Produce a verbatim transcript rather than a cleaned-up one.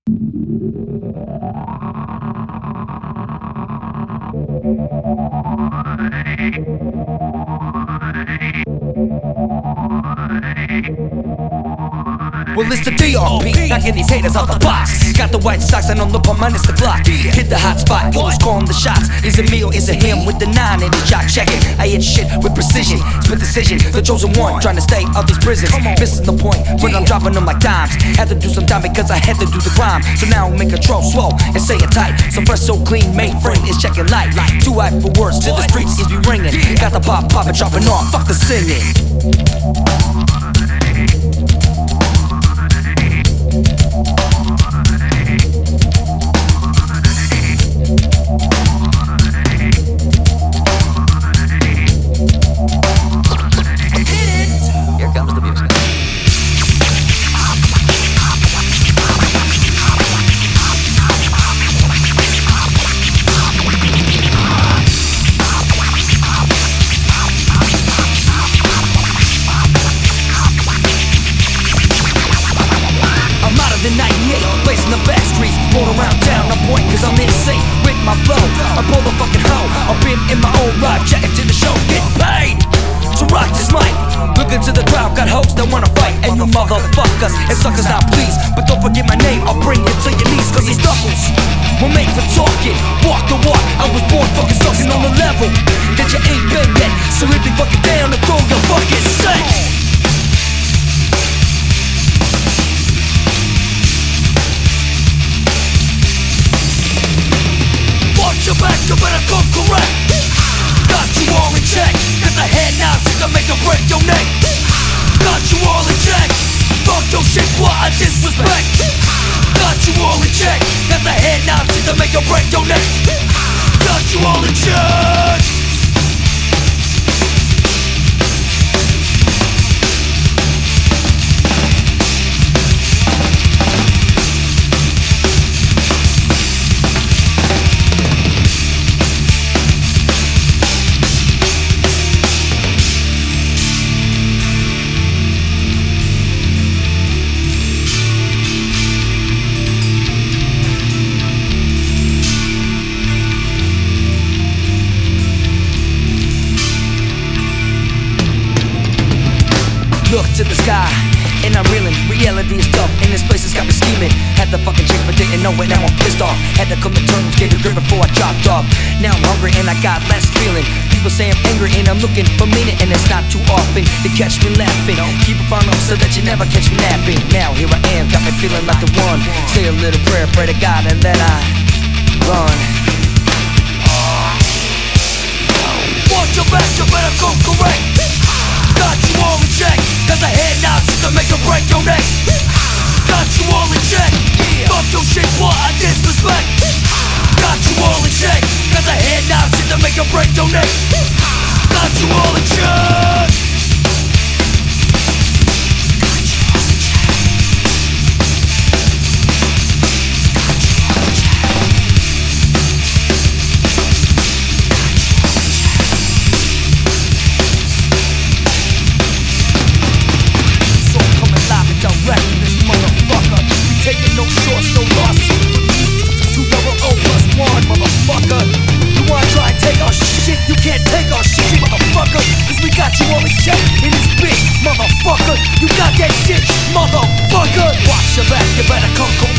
Well, it's the D R P, knocking these haters out the box. Got the white socks and on the pump, minus the block. Hit the hot spot, who's calling the shots? Is it me or is it him with the nine in his jock? Check it, I hit shit with precision. Split decision, the chosen one, trying to stay out these prisons. Missing the point, but I'm dropping them like dimes. Had to do some time because I had to do the crime. So now I make control slow and say it tight. So fresh, so clean, mainframe is checking light. Too hype for words, to the streets is be ringing. Got the pop poppin', dropping off, fuck the singing. The ninety-eight, blazing the back streets, roll around town, I'm point cause I'm insane with my flow. I pull the fucking hoe, I've been in my own ride, chatting to the show, get paid to rock this mic. Looking to the crowd, got hoes that wanna fight, and you motherfuckers and suckers not please. But don't forget my name, I'll bring you to your knees, cause these knuckles were made for talking, walk the walk. I was born fucking sucking on the level that you ain't been yet. So if you fucking down and throw your fucking set. Your back, you better come correct. Got you all in check, cause the head now shit to make or break your neck. Got you all in check, fuck your shit, what I disrespect. Got you all in check, got the head now shit to make or break your neck. Got you all in check. Look to the sky, and I'm reeling. Reality is tough, and this place has got me scheming. Had to fucking change, but didn't know it, now I'm pissed off. Had to come to terms, get a grip before I chopped off. Now I'm hungry and I got less feeling. People say I'm angry and I'm looking for meaning, and it's not too often to catch me laughing. Keep it on up so that you never catch me napping. Now here I am, got me feeling like the one. Say a little prayer, pray to God, and then I run. Watch your back, you better go correct. Got you all in check, cause the head now shit to make or break your neck. Got you all in check, fuck your shit, what I disrespect. Got you all in check, cause the head now shit to make or break your neck. Got you all in check. Taking no shorts, no losses. Two double O plus one, motherfucker. You wanna try and take our shit? You can't take our shit, motherfucker. Cause we got you all in check in this bitch, motherfucker. You got that shit, motherfucker. Watch your back, you better come, come